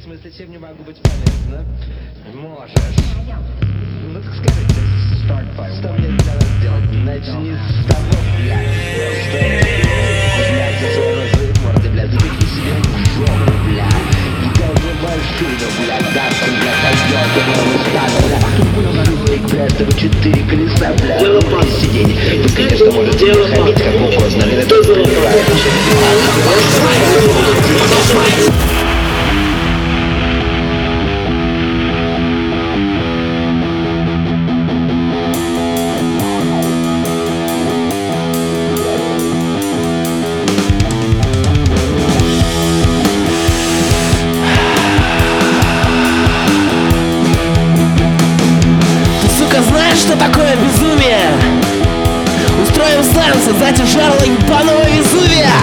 в смысле, чем не могу быть полезна? Можешь. Ну так скажи, что мне надо сделать? Начни с того, блядь. Просто, блядь, за свой разрыв морды, блядь, запихни себе в жопу, блядь. Сделай машину, блядь, даст, блядь, пойдет, блядь, тут понял на рынке, блядь, тебе 4 колеса, блядь, и сиденье. Вы, конечно, можете хамить как угодно, но это закрывает. Что такое безумие? Устроим сеанс из-за жарла ебаного Везувия.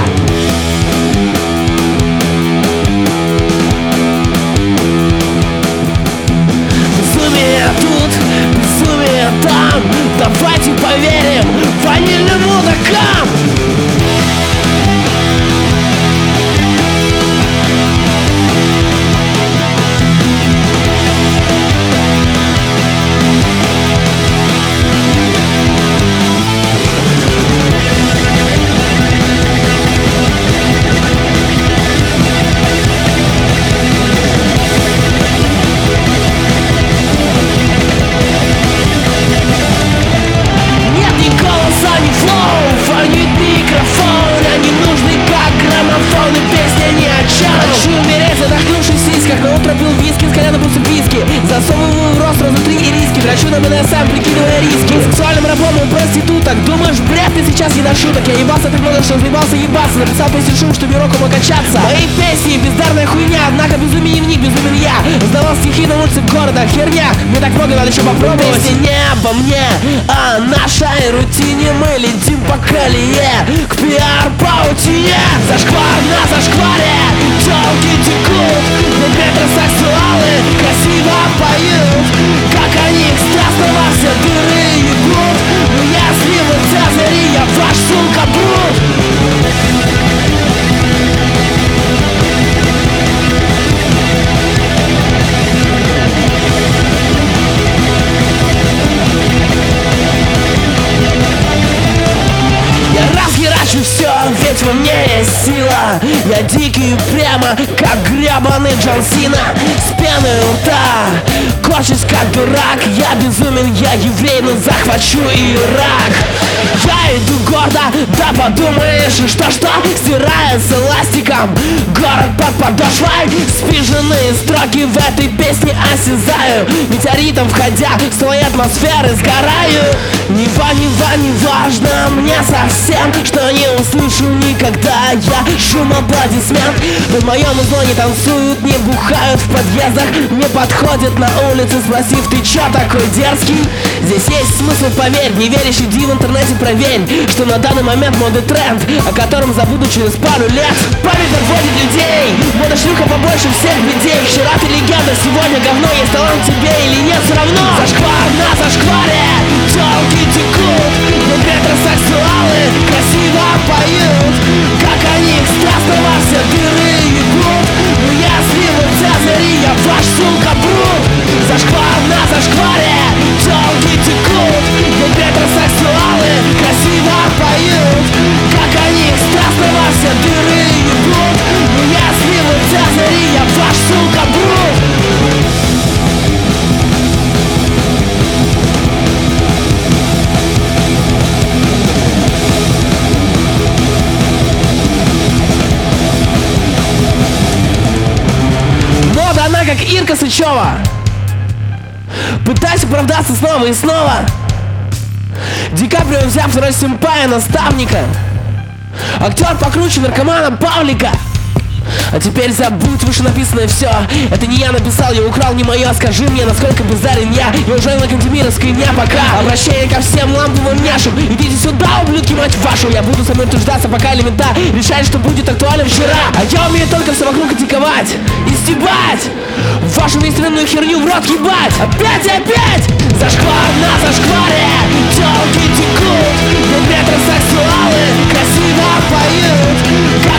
Безумие тут, безумие там. Давайте поверим ванильным мудакам. Засовываю в рот сразу 3 ириски. Драчу на БДСМ, прикидывая риски. Сексуальным рабом у проституток. Думаешь, бред, ты сейчас не до шуток. Я ебался так много, что разъебался ебаться. Написал песню шум, чтобы роком окачаться. Мои песни, бездарная хуйня. Однако безумие в них, безумен я. Сдавал стихи на улице города, херня. Мне так много, надо еще попробовать. Песни не обо мне, а нашей рутине. Мы летим по колее к пиар-паутине. Зашквар на зашкваре, телки текут. Но метросексуалы красиво поют, как они их страстно во все дыры ебут. Но если вы цезари, я ваш сулкабрут. Расхерачу все, ведь во мне есть сила. Я дикий прямо, как гребаный Джон Сина. С пеной у рта, корчусь как дурак. Я безумен, я еврей, но захвачу Ирак. Я иду гордо, да подумаешь, что, стирая с эластиком город под подошвой. Спиженные строки в этой песне осязаю. Метеоритом входя в свои атмосферы сгораю. Не важно мне совсем, что не услышу никогда я шум аплодисмент. Под моем узло не танцуют, не бухают в подъездах, не подходят на улице, спросив, ты чё такой дерзкий? Здесь есть смысл, поверь, не веришь, иди в интернете проверь, что на данный момент моды тренд, о котором забуду через пару лет. Память подводит людей, мода шлюха побольше всех бедей. Вчера ты легенда, сегодня говно, есть талант тебе или нет, все равно. Зашквар на зашкваре, телки текут, но метросексуалы красиво поют, как они их страстно во все дыры ебут. Но если вы цезари, я ваш сулкабрут. Зашквар на зашкваре, телки текут, но метросексуалы красиво поют, как они их страстно во все дыры ебут. Но если вы цезари, я ваш сулкабрут. Как Ирка Сычева. Пытаюсь оправдаться снова и снова. Ди Каприо, взяв второй симпая наставника. Актер покруче наркомана Павлика. А теперь забудь вышенаписанное все. Это не я написал, я украл, не мое. Скажи мне, насколько бездарен я. Я уже на Кантемировской дня пока. Обращение ко всем ламповым няшам. Идите сюда, ублюдки, мать вашу. Я буду со мной труждаться, пока элемента решает, что будет актуально вчера. А я умею только все вокруг критиковать и стебать, вашу мейнстримную херню в рот ебать. Опять зашквар на зашкваре, телки текут, но метросексуалы красиво поют, как